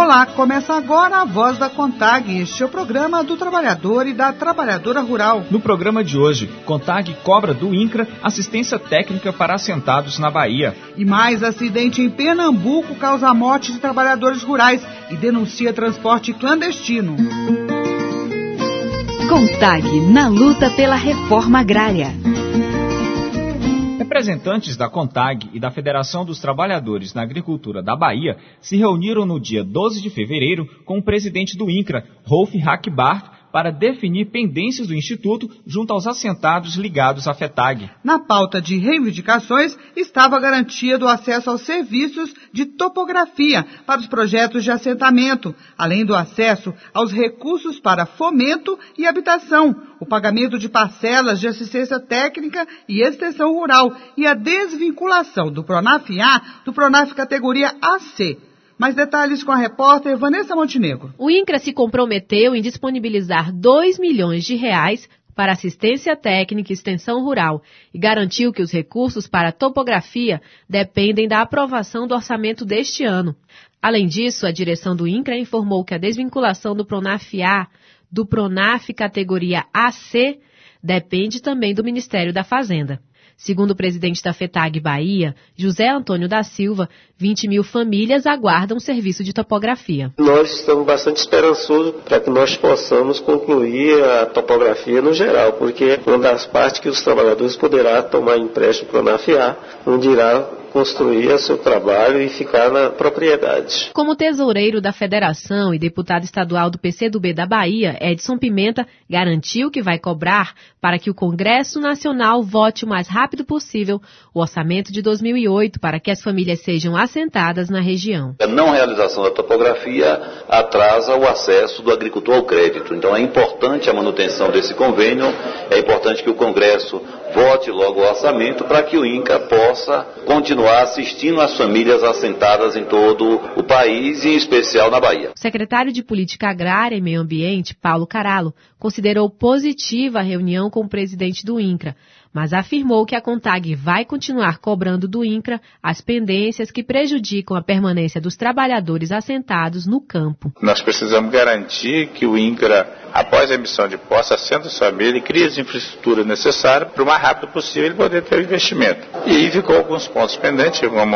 Olá, começa agora a Voz da CONTAG, este é o programa do trabalhador e da trabalhadora rural. No programa de hoje, CONTAG cobra do INCRA assistência técnica para assentados na Bahia. E mais, acidente em Pernambuco causa a morte de trabalhadores rurais e denuncia transporte clandestino. CONTAG na luta pela reforma agrária. Representantes da CONTAG e da Federação dos Trabalhadores na Agricultura da Bahia se reuniram no dia 12 de fevereiro com o presidente do INCRA, Rolf Hackbart, para definir pendências do Instituto junto aos assentados ligados à FETAG. Na pauta de reivindicações estava a garantia do acesso aos serviços de topografia para os projetos de assentamento, além do acesso aos recursos para fomento e habitação, o pagamento de parcelas de assistência técnica e extensão rural e a desvinculação do PRONAF-A do PRONAF categoria AC. Mais detalhes com a repórter Vanessa Montenegro. O INCRA se comprometeu em disponibilizar R$2 milhões para assistência técnica e extensão rural e garantiu que os recursos para topografia dependem da aprovação do orçamento deste ano. Além disso, a direção do INCRA informou que a desvinculação do PRONAF-A do PRONAF categoria AC depende também do Ministério da Fazenda. Segundo o presidente da FETAG Bahia, José Antônio da Silva, 20 mil famílias aguardam o serviço de topografia. Nós estamos bastante esperançosos para que nós possamos concluir a topografia no geral, porque é uma das partes que os trabalhadores poderão tomar empréstimo para o PRONAF-A, onde irá construir seu trabalho e ficar na propriedade. Como tesoureiro da Federação e deputado estadual do PCdoB da Bahia, Edson Pimenta garantiu que vai cobrar para que o Congresso Nacional vote o mais rápido possível o orçamento de 2008 para que as famílias sejam assentadas na região. A não realização da topografia atrasa o acesso do agricultor ao crédito. Então é importante a manutenção desse convênio, é importante que o Congresso vote logo o orçamento para que o INCRA possa continuar assistindo as famílias assentadas em todo o país e em especial na Bahia. O secretário de Política Agrária e Meio Ambiente, Paulo Caralho, considerou positiva a reunião com o presidente do INCRA, mas afirmou que a CONTAG vai continuar cobrando do INCRA as pendências que prejudicam a permanência dos trabalhadores assentados no campo. Nós precisamos garantir que o INCRA, após a emissão de posse, assenta a família e cria as infraestruturas necessárias para o mais rápido possível ele poder ter o investimento. E aí ficou alguns pontos pendentes, como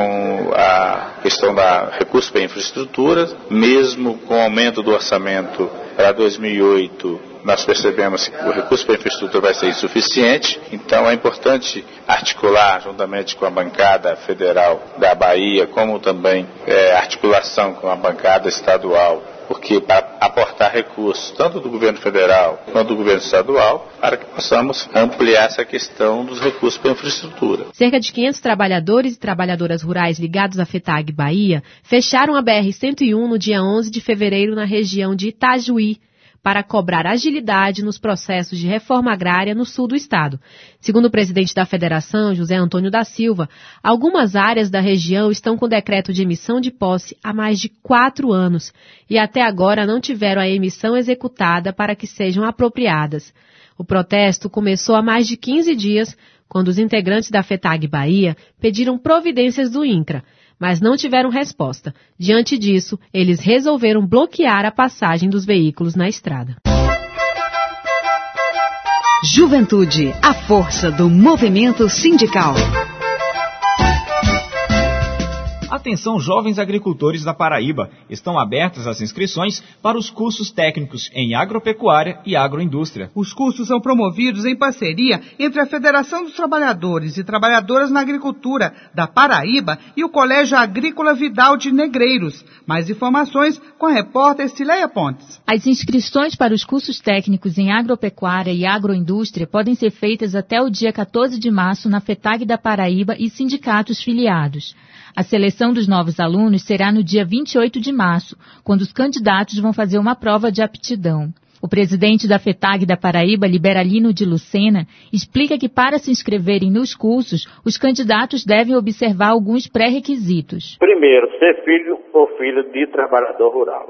a questão da recurso para infraestruturas, mesmo com o aumento do orçamento para 2008, nós percebemos que o recurso para a infraestrutura vai ser insuficiente, então é importante articular juntamente com a bancada federal da Bahia, como também articulação com a bancada estadual, porque para aportar recursos, tanto do governo federal quanto do governo estadual, para que possamos ampliar essa questão dos recursos para a infraestrutura. Cerca de 500 trabalhadores e trabalhadoras rurais ligados à FETAG Bahia fecharam a BR-101 no dia 11 de fevereiro na região de Itajuí, para cobrar agilidade nos processos de reforma agrária no sul do estado. Segundo o presidente da Federação, José Antônio da Silva, algumas áreas da região estão com decreto de emissão de posse há mais de 4 anos e até agora não tiveram a emissão executada para que sejam apropriadas. O protesto começou há mais de 15 dias, quando os integrantes da FETAG Bahia pediram providências do INCRA, mas não tiveram resposta. Diante disso, eles resolveram bloquear a passagem dos veículos na estrada. Juventude, a força do movimento sindical. Atenção, jovens agricultores da Paraíba, estão abertas as inscrições para os cursos técnicos em agropecuária e agroindústria. Os cursos são promovidos em parceria entre a Federação dos Trabalhadores e Trabalhadoras na Agricultura da Paraíba e o Colégio Agrícola Vidal de Negreiros. Mais informações com a repórter Cileia Pontes. As inscrições para os cursos técnicos em agropecuária e agroindústria podem ser feitas até o dia 14 de março na FETAG da Paraíba e sindicatos filiados. A seleção dos novos alunos será no dia 28 de março, quando os candidatos vão fazer uma prova de aptidão. O presidente da FETAG da Paraíba, Liberalino de Lucena, explica que para se inscreverem nos cursos, os candidatos devem observar alguns pré-requisitos. Primeiro, ser filho ou filha de trabalhador rural.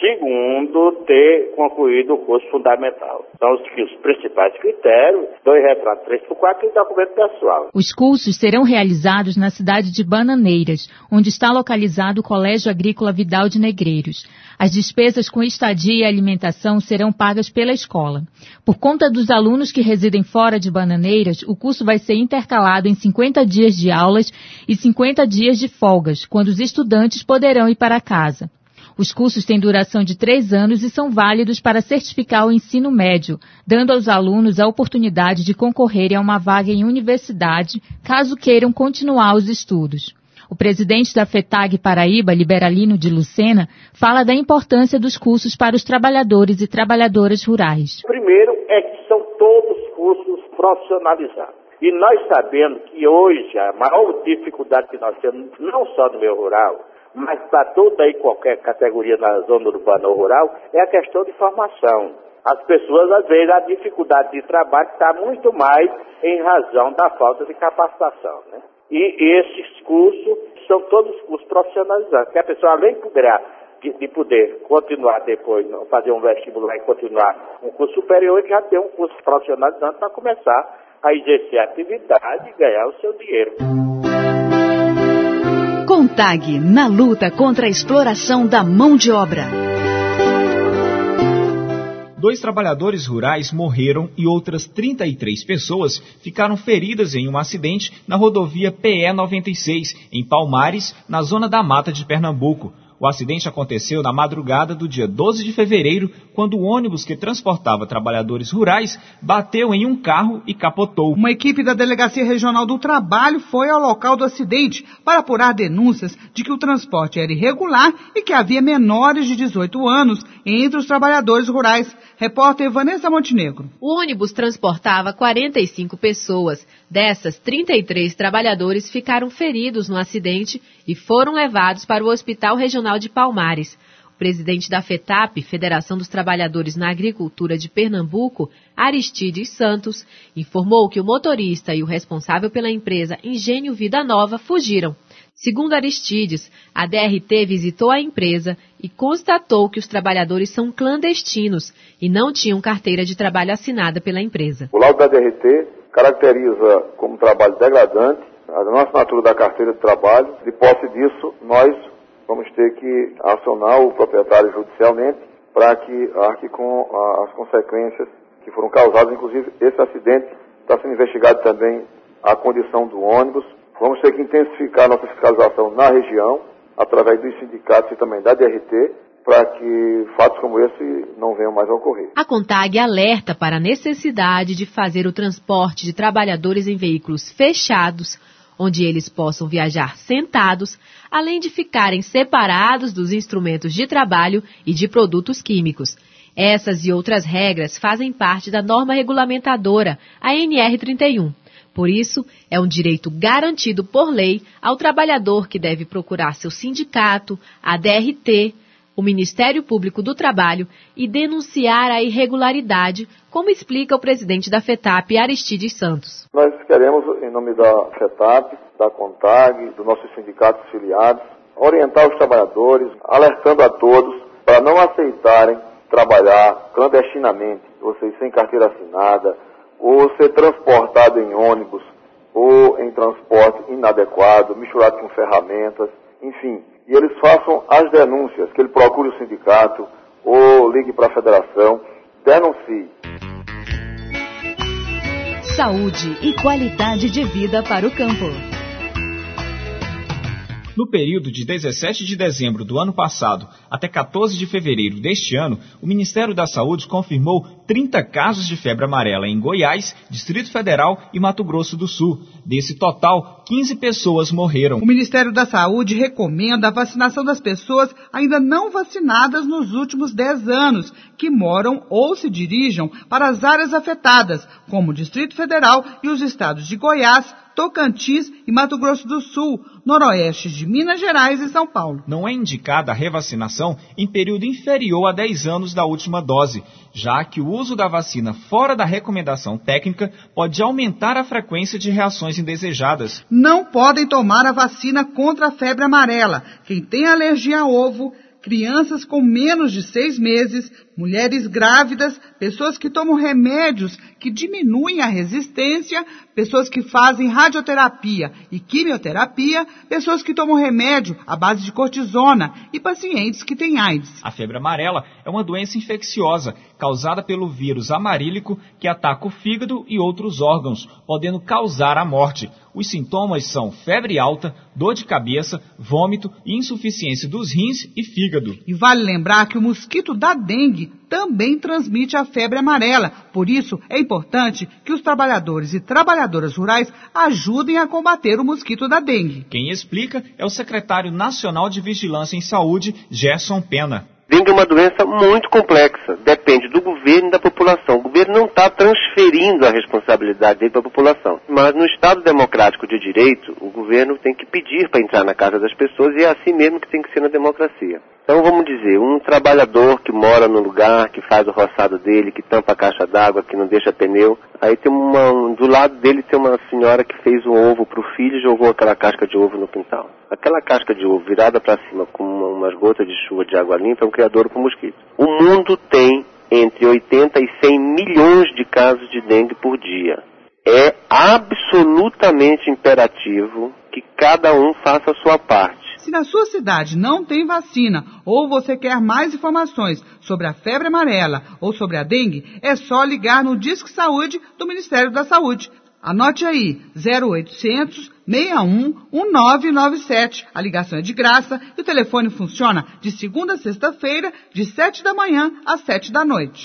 Segundo, ter concluído o curso fundamental. São os principais critérios: 2 retratos 3x4 e documento pessoal. Os cursos serão realizados na cidade de Bananeiras, onde está localizado o Colégio Agrícola Vidal de Negreiros. As despesas com estadia e alimentação serão pagas pela escola. Por conta dos alunos que residem fora de Bananeiras, o curso vai ser intercalado em 50 dias de aulas e 50 dias de folgas, quando os estudantes poderão ir para casa. Os cursos têm duração de 3 anos e são válidos para certificar o ensino médio, dando aos alunos a oportunidade de concorrerem a uma vaga em universidade, caso queiram continuar os estudos. O presidente da FETAG Paraíba, Liberalino de Lucena, fala da importância dos cursos para os trabalhadores e trabalhadoras rurais. Primeiro é que são todos cursos profissionalizados. E nós sabemos que hoje a maior dificuldade que nós temos, não só no meio rural, mas para toda e qualquer categoria na zona urbana ou rural, é a questão de formação. As pessoas, às vezes, a dificuldade de trabalho está muito mais em razão da falta de capacitação, né? E esses cursos são todos cursos profissionalizados, que a pessoa, além de poder continuar depois, fazer um vestibular e continuar um curso superior, já tem um curso profissionalizante para começar a exercer a atividade e ganhar o seu dinheiro. CONTAG, na luta contra a exploração da mão de obra. 2 trabalhadores rurais morreram e outras 33 pessoas ficaram feridas em um acidente na rodovia PE-96, em Palmares, na zona da Mata de Pernambuco. O acidente aconteceu na madrugada do dia 12 de fevereiro, quando o ônibus que transportava trabalhadores rurais bateu em um carro e capotou. Uma equipe da Delegacia Regional do Trabalho foi ao local do acidente para apurar denúncias de que o transporte era irregular e que havia menores de 18 anos entre os trabalhadores rurais. Repórter Vanessa Montenegro. O ônibus transportava 45 pessoas. Dessas, 33 trabalhadores ficaram feridos no acidente e foram levados para o Hospital Regional de Palmares. O presidente da FETAP, Federação dos Trabalhadores na Agricultura de Pernambuco, Aristides Santos, informou que o motorista e o responsável pela empresa Engenho Vida Nova fugiram. Segundo Aristides, a DRT visitou a empresa e constatou que os trabalhadores são clandestinos e não tinham carteira de trabalho assinada pela empresa. O laudo da DRT caracteriza como trabalho degradante a não assinatura da carteira de trabalho. De posse disso, nós vamos ter que acionar o proprietário judicialmente para que arque com as consequências que foram causadas. Inclusive, esse acidente está sendo investigado também a condição do ônibus. Vamos ter que intensificar nossa fiscalização na região, através dos sindicatos e também da DRT, para que fatos como esse não venham mais a ocorrer. A CONTAG alerta para a necessidade de fazer o transporte de trabalhadores em veículos fechados, onde eles possam viajar sentados, além de ficarem separados dos instrumentos de trabalho e de produtos químicos. Essas e outras regras fazem parte da norma regulamentadora, a NR31. Por isso, é um direito garantido por lei ao trabalhador que deve procurar seu sindicato, a DRT, o Ministério Público do Trabalho e denunciar a irregularidade, como explica o presidente da FETAP, Aristides Santos. Nós queremos, em nome da FETAP, da CONTAG, dos nossos sindicatos filiados, orientar os trabalhadores, alertando a todos para não aceitarem trabalhar clandestinamente, ou seja, sem carteira assinada, ou ser transportado em ônibus, ou em transporte inadequado, misturado com ferramentas, enfim. E eles façam as denúncias, que ele procure o sindicato, ou ligue para a federação, denuncie. Saúde e qualidade de vida para o campo. No período de 17 de dezembro do ano passado até 14 de fevereiro deste ano, o Ministério da Saúde confirmou 30 casos de febre amarela em Goiás, Distrito Federal e Mato Grosso do Sul. Desse total, 15 pessoas morreram. O Ministério da Saúde recomenda a vacinação das pessoas ainda não vacinadas nos últimos 10 anos, que moram ou se dirijam para as áreas afetadas, como o Distrito Federal e os estados de Goiás, Tocantins e Mato Grosso do Sul, noroeste de Minas Gerais e São Paulo. Não é indicada a revacinação em período inferior a 10 anos da última dose, já que o uso da vacina fora da recomendação técnica pode aumentar a frequência de reações indesejadas. Não podem tomar a vacina contra a febre amarela quem tem alergia a ovo, crianças com menos de 6 meses, mulheres grávidas, pessoas que tomam remédios que diminuem a resistência, pessoas que fazem radioterapia e quimioterapia, pessoas que tomam remédio à base de cortisona e pacientes que têm AIDS. A febre amarela é uma doença infecciosa causada pelo vírus amarílico que ataca o fígado e outros órgãos, podendo causar a morte. Os sintomas são febre alta, dor de cabeça, vômito e insuficiência dos rins e fígado. E vale lembrar que o mosquito da dengue também transmite a febre amarela. Por isso, é importante que os trabalhadores e trabalhadoras rurais ajudem a combater o mosquito da dengue. Quem explica é o secretário nacional de Vigilância em Saúde, Gerson Pena. Dengue é uma doença muito complexa, depende do governo e da população. O governo não está transferindo a responsabilidade dele para a população. Mas no Estado democrático de direito, o governo tem que pedir para entrar na casa das pessoas e é assim mesmo que tem que ser na democracia. Então vamos dizer, um trabalhador que mora no lugar, que faz o roçado dele, que tampa a caixa d'água, que não deixa pneu, aí tem do lado dele tem uma senhora que fez um ovo para o filho e jogou aquela casca de ovo no quintal. Aquela casca de ovo virada para cima com umas gotas de chuva de água limpa é um criador para o mosquito. O mundo tem entre 80 e 100 milhões de casos de dengue por dia. É absolutamente imperativo que cada um faça a sua parte. Se na sua cidade não tem vacina ou você quer mais informações sobre a febre amarela ou sobre a dengue, é só ligar no Disque Saúde do Ministério da Saúde. Anote aí, 0800 61 1997. A ligação é de graça e o telefone funciona de segunda a sexta-feira, de 7 da manhã às 7 da noite.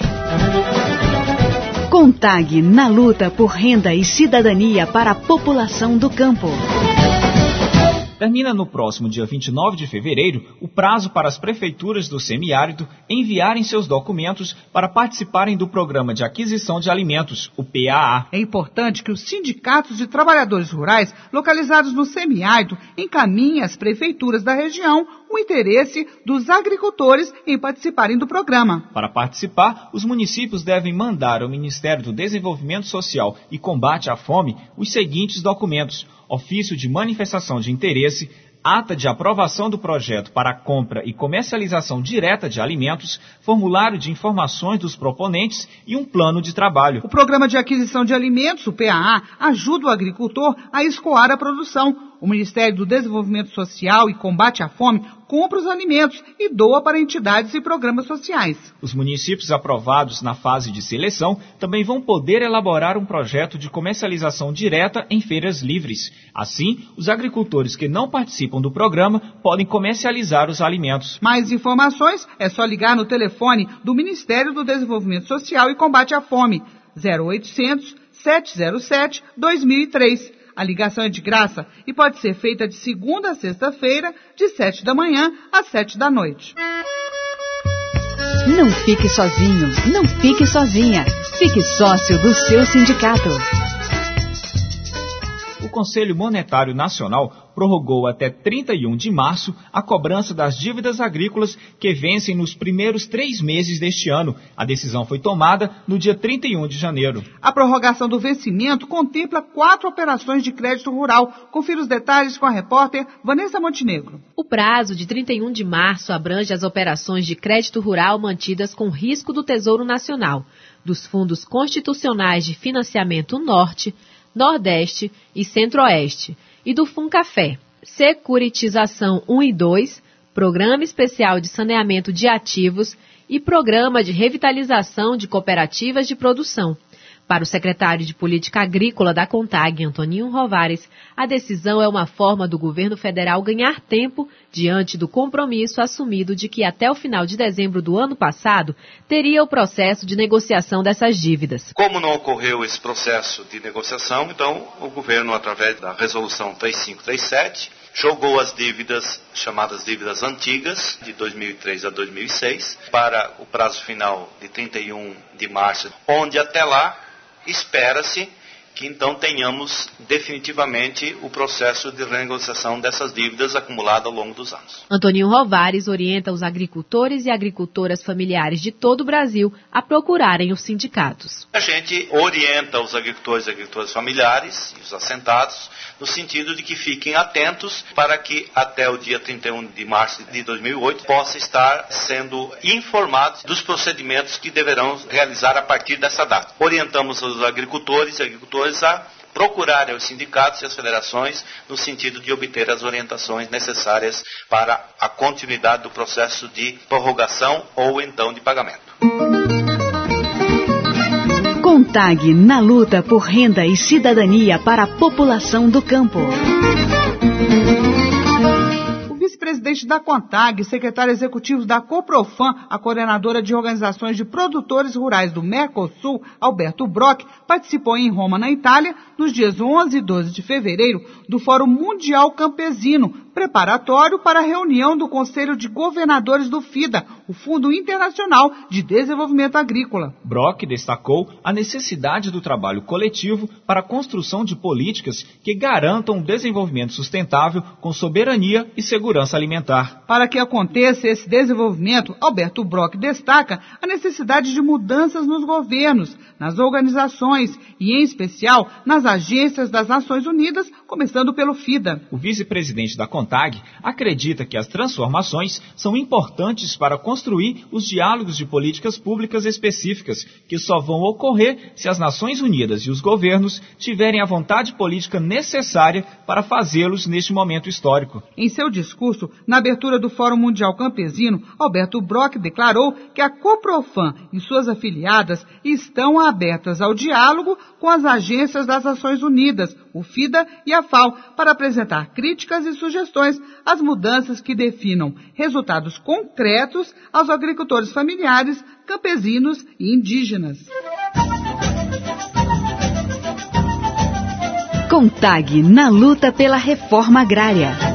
CONTAG na luta por renda e cidadania para a população do campo. Termina no próximo dia 29 de fevereiro o prazo para as prefeituras do semiárido enviarem seus documentos para participarem do Programa de Aquisição de Alimentos, o PAA. É importante que os sindicatos de trabalhadores rurais localizados no semiárido encaminhem às prefeituras da região o interesse dos agricultores em participarem do programa. Para participar, os municípios devem mandar ao Ministério do Desenvolvimento Social e Combate à Fome os seguintes documentos: ofício de manifestação de interesse, ata de aprovação do projeto para a compra e comercialização direta de alimentos, formulário de informações dos proponentes e um plano de trabalho. O Programa de Aquisição de Alimentos, o PAA, ajuda o agricultor a escoar a produção. O Ministério do Desenvolvimento Social e Combate à Fome compra os alimentos e doa para entidades e programas sociais. Os municípios aprovados na fase de seleção também vão poder elaborar um projeto de comercialização direta em feiras livres. Assim, os agricultores que não participam do programa podem comercializar os alimentos. Mais informações é só ligar no telefone do Ministério do Desenvolvimento Social e Combate à Fome, 0800 707 2003. A ligação é de graça e pode ser feita de segunda a sexta-feira, de 7 da manhã às 7 da noite. Não fique sozinho, não fique sozinha. Fique sócio do seu sindicato. O Conselho Monetário Nacional prorrogou até 31 de março a cobrança das dívidas agrícolas que vencem nos primeiros 3 meses deste ano. A decisão foi tomada no dia 31 de janeiro. A prorrogação do vencimento contempla 4 operações de crédito rural. Confira os detalhes com a repórter Vanessa Montenegro. O prazo de 31 de março abrange as operações de crédito rural mantidas com risco do Tesouro Nacional, dos fundos constitucionais de financiamento Norte, Nordeste e Centro-Oeste, e do Funcafé, Securitização 1 e 2, Programa Especial de Saneamento de Ativos e Programa de Revitalização de Cooperativas de Produção. Para o secretário de Política Agrícola da CONTAG, Antoninho Rovares, a decisão é uma forma do governo federal ganhar tempo diante do compromisso assumido de que até o final de dezembro do ano passado teria o processo de negociação dessas dívidas. Como não ocorreu esse processo de negociação, então o governo, através da resolução 3537, jogou as dívidas, chamadas dívidas antigas, de 2003 a 2006, para o prazo final de 31 de março, onde até lá espera-se que então tenhamos definitivamente o processo de renegociação dessas dívidas acumuladas ao longo dos anos. Antoninho Rovares orienta os agricultores e agricultoras familiares de todo o Brasil a procurarem os sindicatos. A gente orienta os agricultores e agricultoras familiares e os assentados no sentido de que fiquem atentos para que até o dia 31 de março de 2008 possa estar sendo informados dos procedimentos que deverão realizar a partir dessa data. Orientamos os agricultores e agricultoras a procurarem os sindicatos e as federações no sentido de obter as orientações necessárias para a continuidade do processo de prorrogação ou então de pagamento. CONTAG na luta por renda e cidadania para a população do campo. Vice-presidente da CONTAG, secretário executivo da COPROFAM, a coordenadora de organizações de produtores rurais do Mercosul, Alberto Brock, participou em Roma, na Itália, nos dias 11 e 12 de fevereiro, do Fórum Mundial Campesino, preparatório para a reunião do Conselho de Governadores do FIDA, o Fundo Internacional de Desenvolvimento Agrícola. Brock destacou a necessidade do trabalho coletivo para a construção de políticas que garantam o desenvolvimento sustentável com soberania e segurança alimentar. Para que aconteça esse desenvolvimento, Alberto Brock destaca a necessidade de mudanças nos governos, nas organizações e, em especial, nas agências das Nações Unidas, começando pelo FIDA. O vice-presidente da CONTAG acredita que as transformações são importantes para construir os diálogos de políticas públicas específicas, que só vão ocorrer se as Nações Unidas e os governos tiverem a vontade política necessária para fazê-los neste momento histórico. Em seu discurso, na abertura do Fórum Mundial Campesino, Alberto Brock declarou que a COPROFAM e suas afiliadas estão abertas ao diálogo com as agências das Nações Unidas, o FIDA e a FAO, para apresentar críticas e sugestões às mudanças que definam resultados concretos aos agricultores familiares, campesinos e indígenas. CONTAG na luta pela reforma agrária.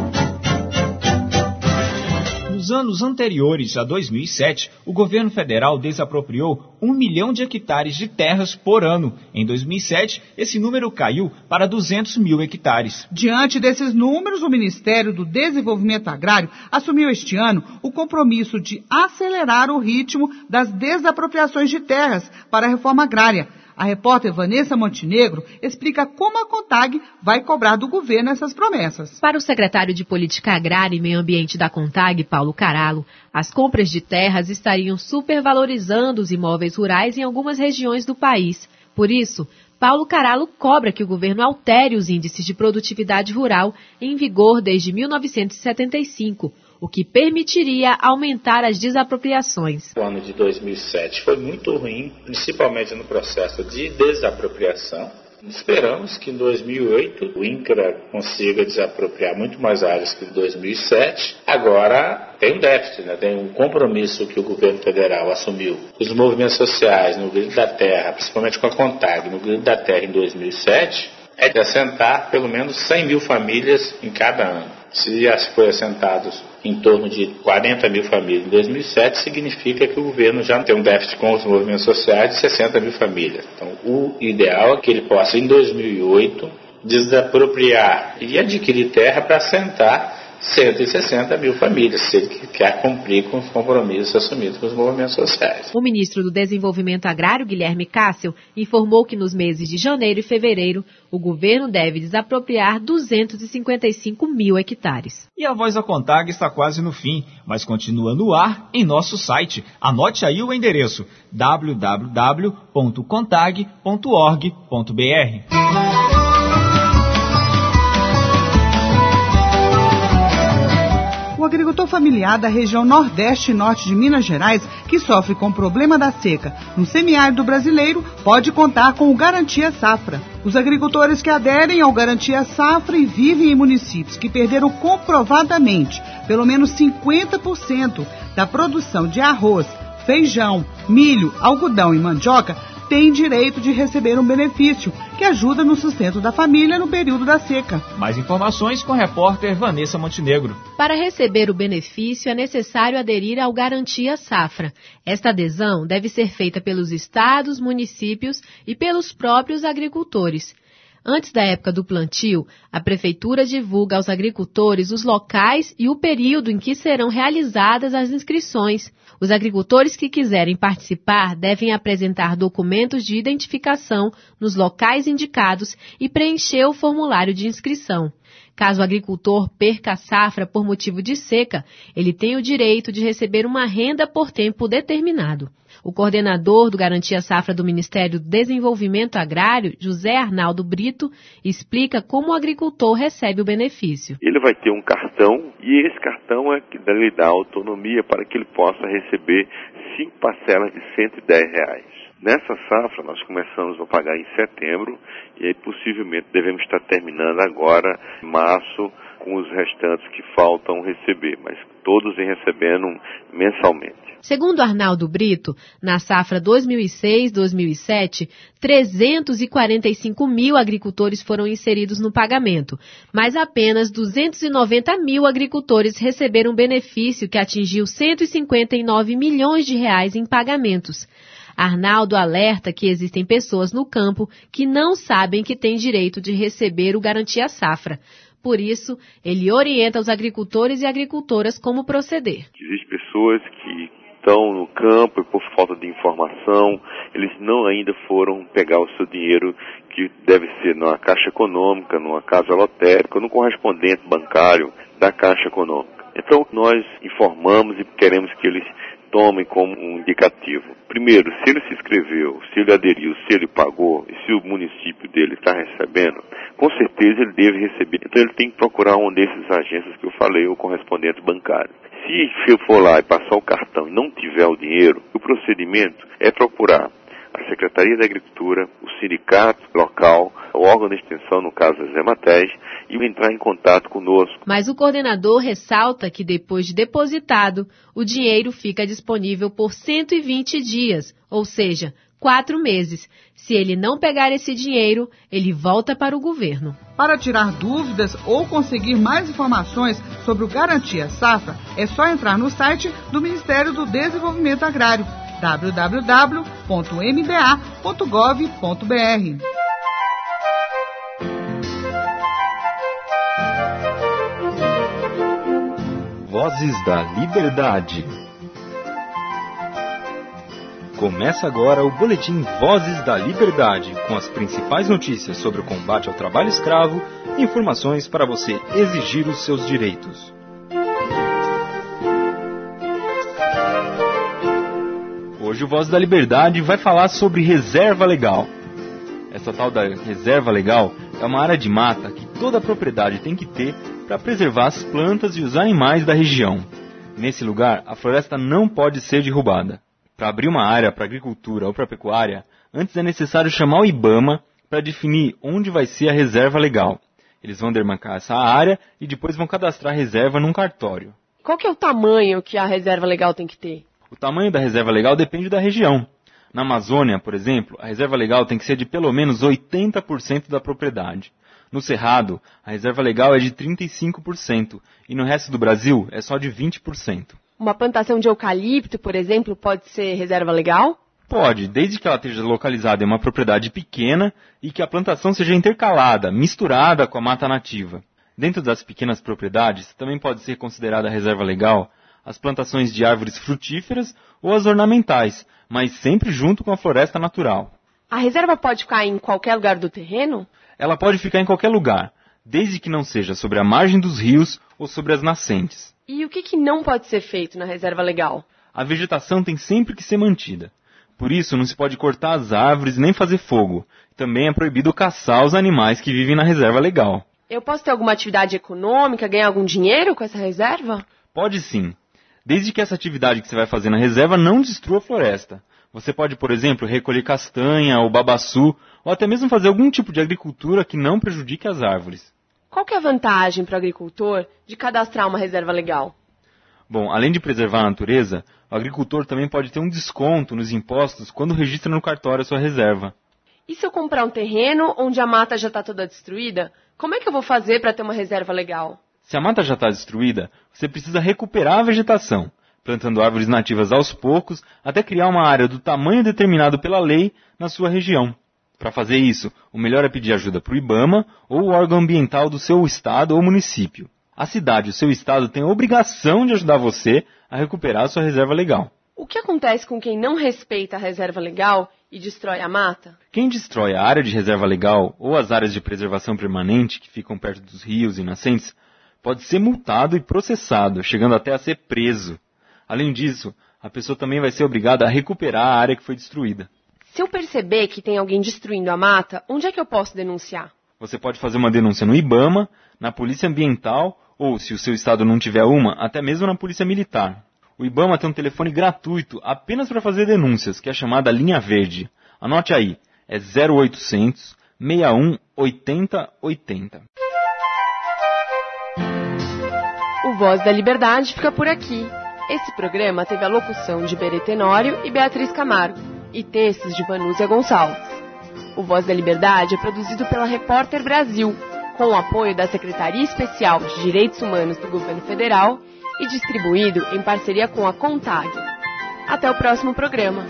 Nos anos anteriores a 2007, o governo federal desapropriou 1 milhão de hectares de terras por ano. Em 2007, esse número caiu para 200 mil hectares. Diante desses números, o Ministério do Desenvolvimento Agrário assumiu este ano o compromisso de acelerar o ritmo das desapropriações de terras para a reforma agrária. A repórter Vanessa Montenegro explica como a CONTAG vai cobrar do governo essas promessas. Para o secretário de Política Agrária e Meio Ambiente da CONTAG, Paulo Carallo, as compras de terras estariam supervalorizando os imóveis rurais em algumas regiões do país. Por isso, Paulo Carallo cobra que o governo altere os índices de produtividade rural em vigor desde 1975, o que permitiria aumentar as desapropriações. O ano de 2007 foi muito ruim, principalmente no processo de desapropriação. Esperamos que em 2008 o INCRA consiga desapropriar muito mais áreas que em 2007. Agora tem um déficit, tem um compromisso que o governo federal assumiu. Os movimentos sociais no Grito da Terra, principalmente com a CONTAG, no Grito da Terra em 2007, é de assentar pelo menos 100 mil famílias em cada ano. Se foi assentados em torno de 40 mil famílias em 2007, significa que o governo já tem um déficit com os movimentos sociais de 60 mil famílias. Então, o ideal é que ele possa, em 2008, desapropriar e adquirir terra para assentar 160 mil famílias, se ele quer cumprir com os compromissos assumidos com os movimentos sociais. O ministro do Desenvolvimento Agrário, Guilherme Cássio, informou que nos meses de janeiro e fevereiro, o governo deve desapropriar 255 mil hectares. E a Voz da CONTAG está quase no fim, mas continua no ar em nosso site. Anote aí o endereço www.contag.org.br. O agricultor familiar da região Nordeste e Norte de Minas Gerais, que sofre com o problema da seca no semiárido brasileiro, pode contar com o Garantia Safra. Os agricultores que aderem ao Garantia Safra e vivem em municípios que perderam comprovadamente pelo menos 50% da produção de arroz, feijão, milho, algodão e mandioca, têm direito de receber um benefício que ajuda no sustento da família no período da seca. Mais informações com a repórter Vanessa Montenegro. Para receber o benefício é necessário aderir ao Garantia Safra. Esta adesão deve ser feita pelos estados, municípios e pelos próprios agricultores. Antes da época do plantio, a Prefeitura divulga aos agricultores os locais e o período em que serão realizadas as inscrições. Os agricultores que quiserem participar devem apresentar documentos de identificação nos locais indicados e preencher o formulário de inscrição. Caso o agricultor perca a safra por motivo de seca, ele tem o direito de receber uma renda por tempo determinado. O coordenador do Garantia Safra do Ministério do Desenvolvimento Agrário, José Arnaldo Brito, explica como o agricultor recebe o benefício. Ele vai ter um cartão e esse cartão é que lhe dá autonomia para que ele possa receber 5 parcelas de R$110. Nessa safra nós começamos a pagar em setembro e aí possivelmente devemos estar terminando agora em março com os restantes que faltam receber, mas todos recebendo mensalmente. Segundo Arnaldo Brito, na safra 2006-2007, 345 mil agricultores foram inseridos no pagamento, mas apenas 290 mil agricultores receberam benefício que atingiu 159 milhões de reais em pagamentos. Arnaldo alerta que existem pessoas no campo que não sabem que têm direito de receber o Garantia Safra. Por isso, ele orienta os agricultores e agricultoras como proceder. Existem pessoas que estão no campo e por falta de informação, eles não ainda foram pegar o seu dinheiro que deve ser numa caixa econômica, numa casa lotérica, no correspondente bancário da caixa econômica. Então, nós informamos e queremos que eles tomem como um indicativo. Primeiro, se ele se inscreveu, se ele aderiu, se ele pagou e se o município dele está recebendo, com certeza ele deve receber. Então ele tem que procurar uma dessas agências que eu falei, o correspondente bancário. Se eu for lá e passar o cartão e não tiver o dinheiro, o procedimento é procurar a Secretaria da Agricultura, o sindicato local, o órgão de extensão, no caso a Zematés, e entrar em contato conosco. Mas o coordenador ressalta que depois de depositado, o dinheiro fica disponível por 120 dias, ou seja, 4 meses. Se ele não pegar esse dinheiro, ele volta para o governo. Para tirar dúvidas ou conseguir mais informações sobre o Garantia Safra, é só entrar no site do Ministério do Desenvolvimento Agrário, www.mba.gov.br. Vozes da Liberdade. Começa agora o Boletim Vozes da Liberdade, com as principais notícias sobre o combate ao trabalho escravo e informações para você exigir os seus direitos. Hoje o Voz da Liberdade vai falar sobre reserva legal. Essa tal da reserva legal é uma área de mata que toda propriedade tem que ter para preservar as plantas e os animais da região. Nesse lugar, a floresta não pode ser derrubada. Para abrir uma área para agricultura ou para pecuária, antes é necessário chamar o IBAMA para definir onde vai ser a reserva legal. Eles vão demarcar essa área e depois vão cadastrar a reserva num cartório. Qual que é o tamanho que a reserva legal tem que ter? O tamanho da reserva legal depende da região. Na Amazônia, por exemplo, a reserva legal tem que ser de pelo menos 80% da propriedade. No Cerrado, a reserva legal é de 35% e no resto do Brasil é só de 20%. Uma plantação de eucalipto, por exemplo, pode ser reserva legal? Pode, desde que ela esteja localizada em uma propriedade pequena e que a plantação seja intercalada, misturada com a mata nativa. Dentro das pequenas propriedades, também pode ser considerada reserva legal as plantações de árvores frutíferas ou as ornamentais, mas sempre junto com a floresta natural. A reserva pode ficar em qualquer lugar do terreno? Ela pode ficar em qualquer lugar, desde que não seja sobre a margem dos rios ou sobre as nascentes. E o que não pode ser feito na reserva legal? A vegetação tem sempre que ser mantida. Por isso, não se pode cortar as árvores nem fazer fogo. Também é proibido caçar os animais que vivem na reserva legal. Eu posso ter alguma atividade econômica, ganhar algum dinheiro com essa reserva? Pode sim. Desde que essa atividade que você vai fazer na reserva não destrua a floresta. Você pode, por exemplo, recolher castanha ou babaçu, ou até mesmo fazer algum tipo de agricultura que não prejudique as árvores. Qual que é a vantagem para o agricultor de cadastrar uma reserva legal? Bom, além de preservar a natureza, o agricultor também pode ter um desconto nos impostos quando registra no cartório a sua reserva. E se eu comprar um terreno onde a mata já está toda destruída, como é que eu vou fazer para ter uma reserva legal? Se a mata já está destruída, você precisa recuperar a vegetação, plantando árvores nativas aos poucos, até criar uma área do tamanho determinado pela lei na sua região. Para fazer isso, o melhor é pedir ajuda para o IBAMA ou o órgão ambiental do seu estado ou município. A cidade, o seu estado, tem a obrigação de ajudar você a recuperar a sua reserva legal. O que acontece com quem não respeita a reserva legal e destrói a mata? Quem destrói a área de reserva legal ou as áreas de preservação permanente que ficam perto dos rios e nascentes pode ser multado e processado, chegando até a ser preso. Além disso, a pessoa também vai ser obrigada a recuperar a área que foi destruída. Se eu perceber que tem alguém destruindo a mata, onde é que eu posso denunciar? Você pode fazer uma denúncia no IBAMA, na Polícia Ambiental ou, se o seu estado não tiver uma, até mesmo na Polícia Militar. O IBAMA tem um telefone gratuito apenas para fazer denúncias, que é chamada Linha Verde. Anote aí, é 0800 61 80 80. O Voz da Liberdade fica por aqui. Esse programa teve a locução de Berê Tenório e Beatriz Camargo e textos de Vanúzia Gonçalves. O Voz da Liberdade é produzido pela Repórter Brasil, com o apoio da Secretaria Especial de Direitos Humanos do Governo Federal e distribuído em parceria com a CONTAG. Até o próximo programa.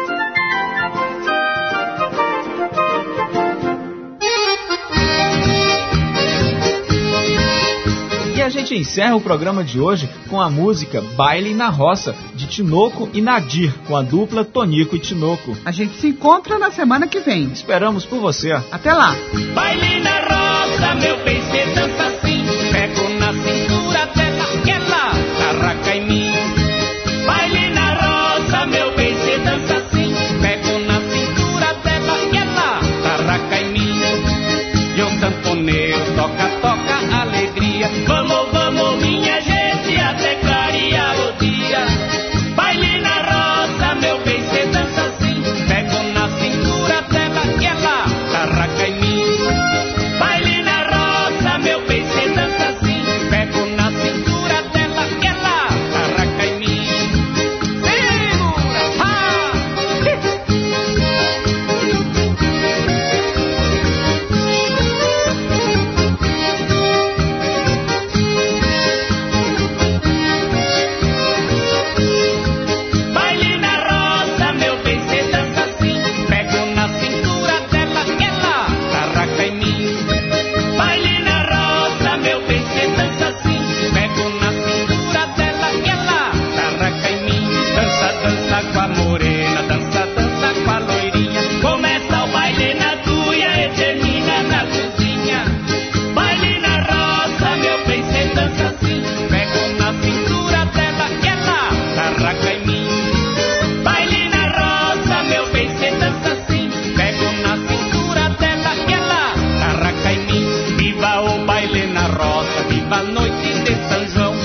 E a gente encerra o programa de hoje com a música Baile na Roça, de Tinoco e Nadir, com a dupla Tonico e Tinoco. A gente se encontra na semana que vem. Esperamos por você. Até lá. Baile na roça, meu bem, cê dança assim, pego na cintura dela, ela tarraca em mim. Baile na roça, meu bem, cê dança assim, pego na cintura dela, ela tarraca em mim. E o sanfoneiro toca, toca, alegria. Vamos, vamos, minha gente, até clarear o dia. Baile na roça, meu bem, cê dança assim, pego na cintura dela, ela tarraca em mim. Baile na roça, meu bem, cê dança assim, pego na cintura dela, ela tarraca em mim. Segura, ha! Baile na roça, meu bem, cê dança assim, pego na cintura dela, ela tarraca em mim. Baile na roça, meu bem, cê dança assim, pego na cintura dela, ela tarraca em mim. Dança, dança com a morena, dança, dança com a loirinha. Começa o baile na tuia e termina na cozinha. Baile na roça, meu bem, cê dança assim, pego na cintura dela, ela tarraca em mim. Baile na roça, meu bem, cê dança assim, pego na cintura dela, ela tarraca em mim. Viva o baile na roça, viva a noite de São João.